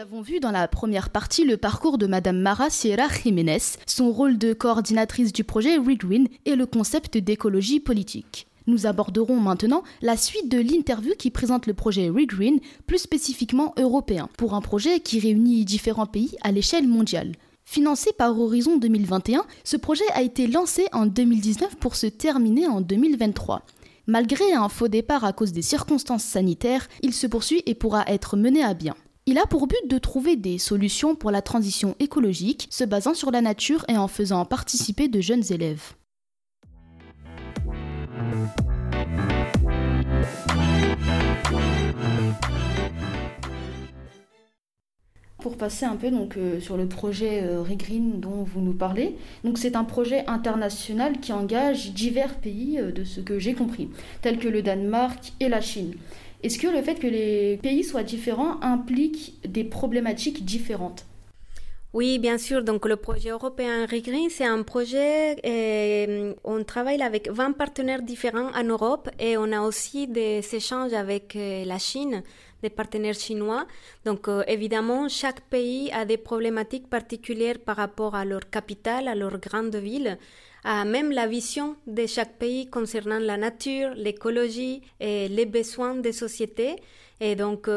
avons vu dans la première partie le parcours de Madame Mara Sierra Jiménez, son rôle de coordinatrice du projet ReGreen et le concept d'écologie politique. Nous aborderons maintenant la suite de l'interview qui présente le projet ReGreen, plus spécifiquement européen, pour un projet qui réunit différents pays à l'échelle mondiale. Financé par Horizon 2021, ce projet a été lancé en 2019 pour se terminer en 2023. Malgré un faux départ à cause des circonstances sanitaires, il se poursuit et pourra être mené à bien. Il a pour but de trouver des solutions pour la transition écologique, se basant sur la nature et en faisant participer de jeunes élèves. Pour passer un peu sur le projet ReGreen dont vous nous parlez, donc c'est un projet international qui engage divers pays de ce que j'ai compris, tels que le Danemark et la Chine. Est-ce que le fait que les pays soient différents implique des problématiques différentes ? Oui, bien sûr. Donc, le projet européen ReGreen, c'est un projet, on travaille avec 20 partenaires différents en Europe et on a aussi des échanges avec la Chine, des partenaires chinois. Donc, évidemment, chaque pays a des problématiques particulières par rapport à leur capitale, à leur grande ville, à même la vision de chaque pays concernant la nature, l'écologie et les besoins des sociétés. Et donc,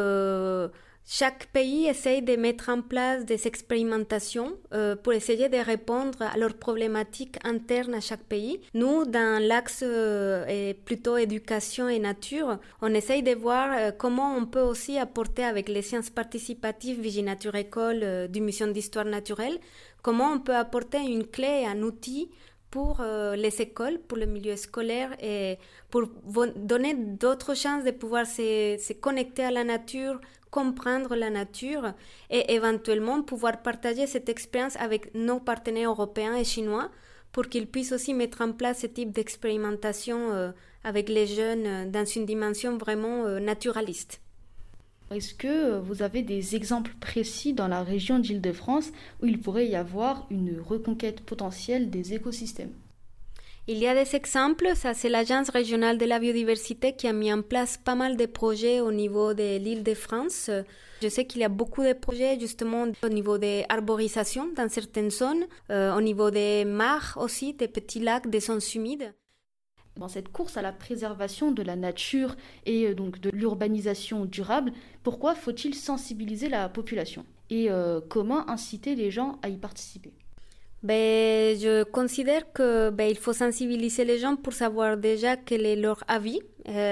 chaque pays essaye de mettre en place des expérimentations pour essayer de répondre à leurs problématiques internes à chaque pays. Nous, dans l'axe plutôt éducation et nature, on essaye de voir comment on peut aussi apporter avec les sciences participatives Viginature École du Mission d'Histoire Naturelle, comment on peut apporter une clé, un outil pour les écoles, pour le milieu scolaire et pour donner d'autres chances de pouvoir se connecter à la nature, comprendre la nature et éventuellement pouvoir partager cette expérience avec nos partenaires européens et chinois pour qu'ils puissent aussi mettre en place ce type d'expérimentation avec les jeunes dans une dimension vraiment naturaliste. Est-ce que vous avez des exemples précis dans la région d'Île-de-France où il pourrait y avoir une reconquête potentielle des écosystèmes ? Il y a des exemples, ça c'est l'Agence régionale de la biodiversité qui a mis en place pas mal de projets au niveau de l'Île-de-France. Je sais qu'il y a beaucoup de projets justement au niveau des arborisations dans certaines zones, au niveau des mares aussi, des petits lacs, des zones humides. Dans cette course à la préservation de la nature et donc de l'urbanisation durable, pourquoi faut-il sensibiliser la population ? Et comment inciter les gens à y participer ? Je considère que il faut sensibiliser les gens pour savoir déjà quel est leur avis.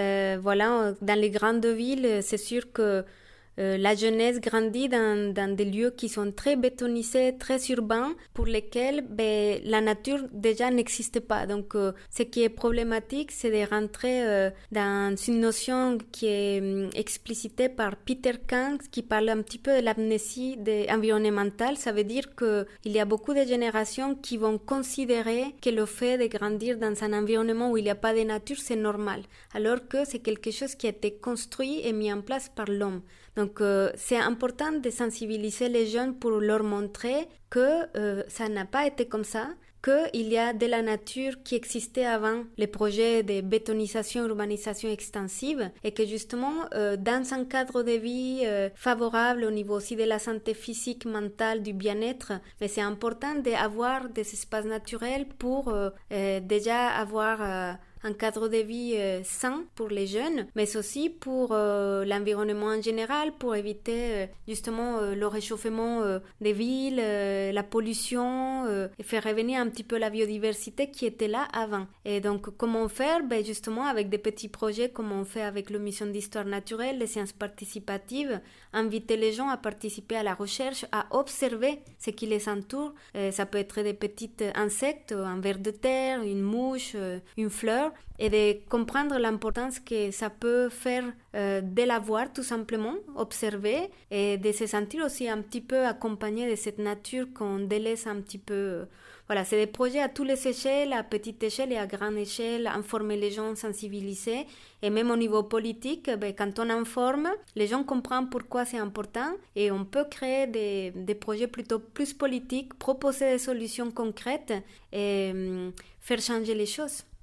Dans les grandes villes, c'est sûr que la jeunesse grandit dans des lieux qui sont très bétonisés, très urbains, pour lesquels la nature déjà n'existe pas. Donc, ce qui est problématique, c'est de rentrer dans une notion qui est explicitée par Peter Kang, qui parle un petit peu de l'amnésie environnementale. Ça veut dire que il y a beaucoup de générations qui vont considérer que le fait de grandir dans un environnement où il n'y a pas de nature, c'est normal, alors que c'est quelque chose qui a été construit et mis en place par l'homme. Donc, c'est important de sensibiliser les jeunes pour leur montrer que ça n'a pas été comme ça, qu'il y a de la nature qui existait avant les projets de bétonisation, urbanisation extensive et que justement, dans un cadre de vie favorable au niveau aussi de la santé physique, mentale, du bien-être, mais c'est important d'avoir des espaces naturels pour déjà avoir un cadre de vie sain pour les jeunes, mais aussi pour l'environnement en général, pour éviter justement le réchauffement des villes, la pollution, et faire revenir un petit peu la biodiversité qui était là avant. Et donc, comment faire ? Justement, avec des petits projets, comme on fait avec la Mission d'Histoire Naturelle, les sciences participatives, inviter les gens à participer à la recherche, à observer ce qui les entoure. Ça peut être des petits insectes, un ver de terre, une mouche, une fleur, et de comprendre l'importance que ça peut faire de la voir tout simplement, observer et de se sentir aussi un petit peu accompagné de cette nature qu'on délaisse un petit peu. Voilà, c'est des projets à toutes les échelles, à petite échelle et à grande échelle, informer les gens, sensibiliser. Et même au niveau politique, quand on informe, les gens comprennent pourquoi c'est important et on peut créer des projets plutôt plus politiques, proposer des solutions concrètes et faire changer les choses.